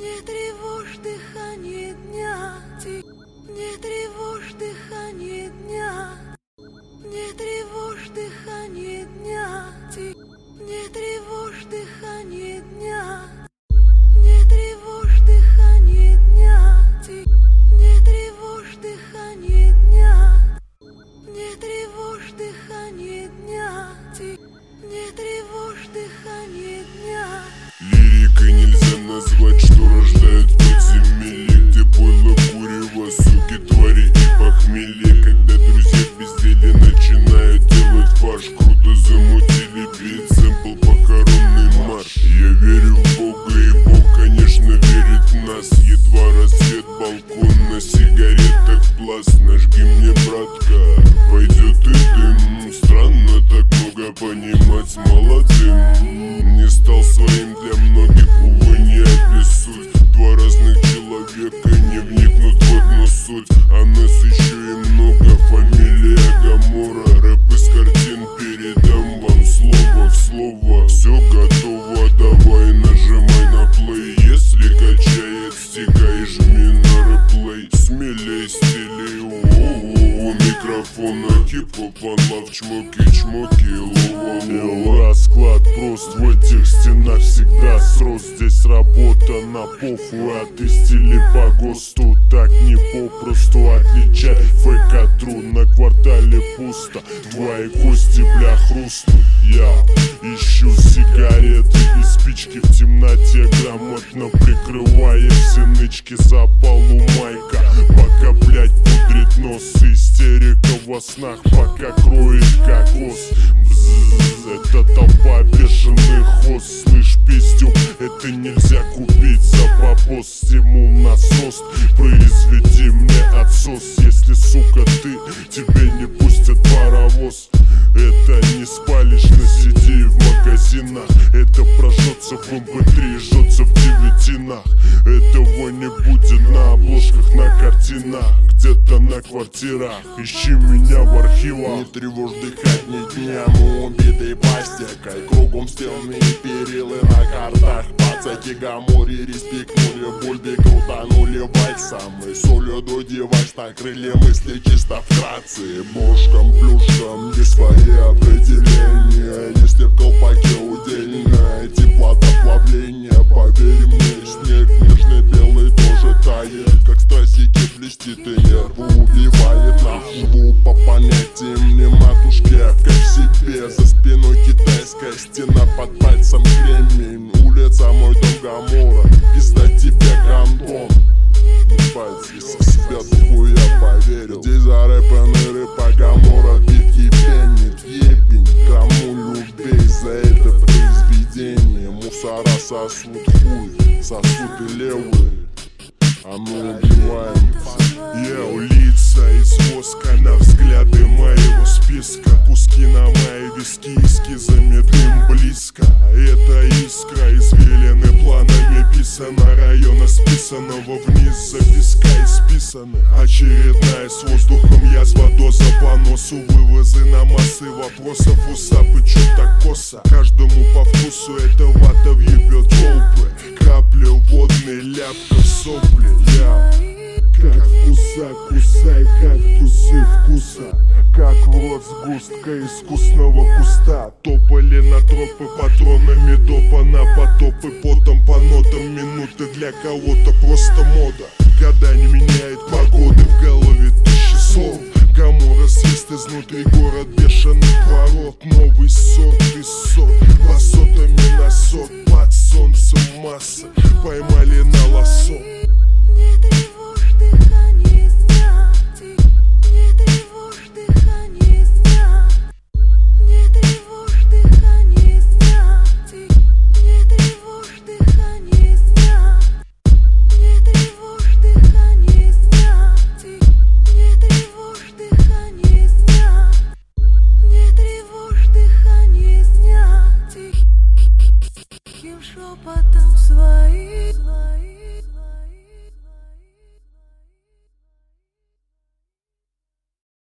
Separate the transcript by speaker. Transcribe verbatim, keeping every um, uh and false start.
Speaker 1: Не тревожь дыхание дня, не тревожь дыхание дня, не тревожь дыхание дня, не тревожь дыхание дня, не тревожь дыхание дня, не тревожь дыхание дня, не тревожь дыхание дня, не тревожь дыхание дня.
Speaker 2: Лирикой нельзя назвать, что рождает подземелье, где пойло, курево, суки, твари и похмелье. Когда друзья в безделе начинают делать фарш, круто замутили бит, сэмпл похоронный марш. Я верю в Бога, и Бог, конечно, верит в нас. Едва рассвет, балкон на сигаретах пласт. Нажги мне, братка, пойдет и дым. Странно так много понимать с молодым. Не стал своим для многих, увы, не обессудь. Два разных человека не вникнут в одну суть. А нас еще и много, фамилия Гамора. Рэп из картин передам вам слово в слово. Все готово, давай нажимай на плей. Если качает стика и жми на реплей. Смелей стилей, у микрофона хип-хоп, ванлав, чмоки-чмоки, лова.
Speaker 3: Расклад прост, в этих стенах всегда срос. Здесь работа на похуй, а ты стили по ГОСТу. Так не попросту отличать фейк от тру. На квартале пусто, твои кости, бля, хрустнут. Я ищу сигареты и спички в темноте, грамотно прикрывая все нычки за полу майка. Пока, блять, пудрит нос, истерика во снах, пока кроет кокос. Бззз, это толпа бешеных хоз. Слышь, пиздюк, это нельзя купить за бабос. Стимул насос, произведи мне отсос. Если, сука, ты, тебе не пустят паровоз. Это не спалишь на си ди в магазинах. Это прожжется в эм пэ три, жжется в девятинах. Этого не будет на обложках, на картинах, где-то на квартирах. Ищи меня в архивах.
Speaker 4: Не тревожь дыхание дня, мы убитые пластикой. Кругом стены и перилы на картах. Пацаки Гамори респектнули, бульби крутанули вальсом. И солью додеваешь на крылья мысли чисто вкратце. Бошком, плюшком, есть свои определения. Если в колпаке удельное теплота плавления. Поверь мне, снег нежный белый тоже тает. Как стразики блестит и нервы убивает. Нахуй по понятиям не матушки, а как себе. За спиной китайская стена, под пальцем кремень. Улица мой дом Гамора, пизда тебе гандон. Ебать, если в себя духу я поверил. Здесь зарэпанный рэпа Гамора, битки пенит, ебень. Кому любей за это произведение. Мусора сосут хуй, сосут и левые, а мы убиваем.
Speaker 3: Я лица из воска на взгляды моего списка. Куски на мои виски, эскизами дым близко. Это искра, извилины планами писана. Района списанного вниз, записка исписаны. Очередная с воздухом язва, доза по носу. Вывозы на массы вопросов, усапы чё так косо. Каждому по вкусу эта вата въебет толпы. Капли водный, ляпка в сопли. Я как вкуса, кусай кактусы вкуса. Как в рот сгустка искусного куста. Топали на тропы патронами допа на потопы. Потом по нотам минуты для кого-то просто мода. Года не меняет погоды, в голове тысячи слов. Гамора съест изнутри город бешеных ворот. Новый сорт и сорт, басотами